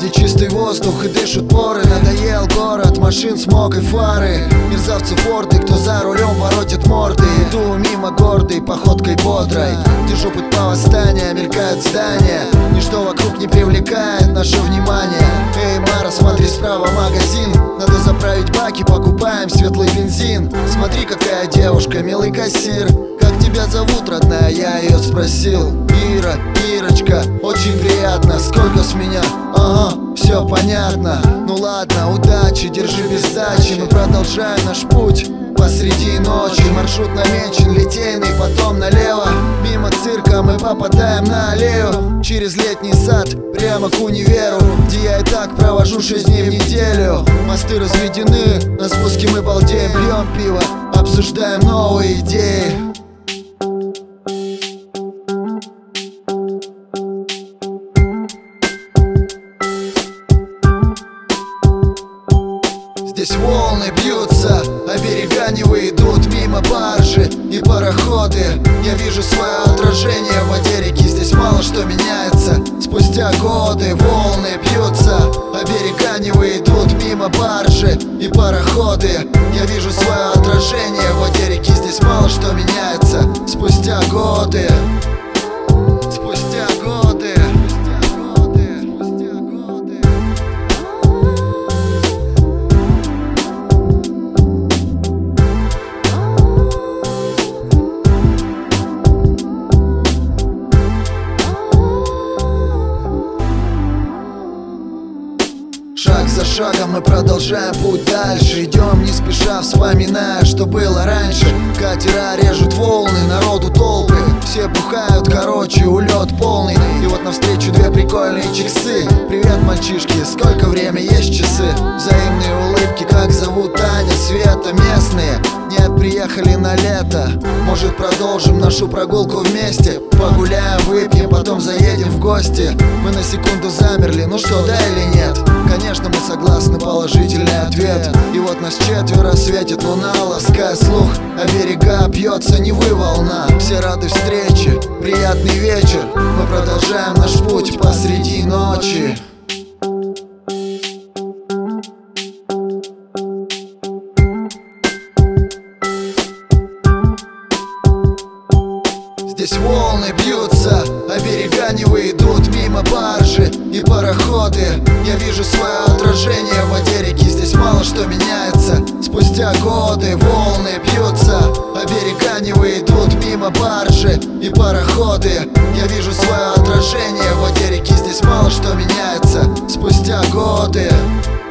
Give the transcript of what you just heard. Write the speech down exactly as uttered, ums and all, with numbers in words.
где чистый воздух и дышат поры. Надоел город, машин, смог и фары. Мерзавцы форты, кто за рулем воротит морды. Иду мимо гордой, походкой бодрой. Держу путь по восстанию, мелькают здания. Ничто вокруг не привлекает наше внимание. Эй, Мара, смотри справа, магазин. Надо заправить баки, покупаем светлый бензин. Смотри, какая девушка, милый кассир. Как тебя зовут, родная? Я ее спросил. Ира, Ирочка, очень приятно. Сколько с меня? Ага, все понятно. Ну ладно, удачи, держи без сдачи. Мы продолжаем наш путь посреди ночи. Маршрут намечен, литейный, потом налево. Мимо цирка мы попадаем на аллею. Через летний сад, прямо к универу, где я и так провожу шесть дней в неделю. Мосты разведены, на спуске мы балдеем. Пьем пиво, обсуждаем новые идеи. Здесь волны бьются, а берега не выйдут. Мимо баржи и пароходы. Я вижу свое отражение в воде реки. Здесь мало что меняется. Спустя годы волны бьются, а берега не выйдут. Мимо баржи и пароходы. Я вижу свое отражение в воде реки. Здесь мало что меняется. Спустя годы. Спустя годы. Шаг за шагом мы продолжаем путь дальше. Идем не спеша, вспоминая, что было раньше. Катера режут волны, народу толпы. Все бухают, короче, улет полный. И вот навстречу две прикольные часы. Привет, мальчишки, сколько время, есть часы? Взаимные улыбки, как зовут Таня, Света, местные. Нет, приехали на лето. Может, продолжим нашу прогулку вместе? Погуляем, выпьем, потом заедем в гости. Мы на секунду замерли, ну что, да или нет? Конечно, мы согласны, положительный ответ. И вот нас четверо, светит луна, лаская слух. А берега бьется Невы волна. Все рады встрече, приятный вечер. Мы продолжаем наш путь посреди ночи. Здесь волны бьются, а берега не выйдут. Мимо баржи и пароходы. Я вижу свое отражение в воде реки. Здесь мало что меняется. Спустя годы волны бьются, а берега не выйдут. Мимо баржи и пароходы. Я вижу свое отражение в воде реки. Здесь мало что меняется. Спустя годы.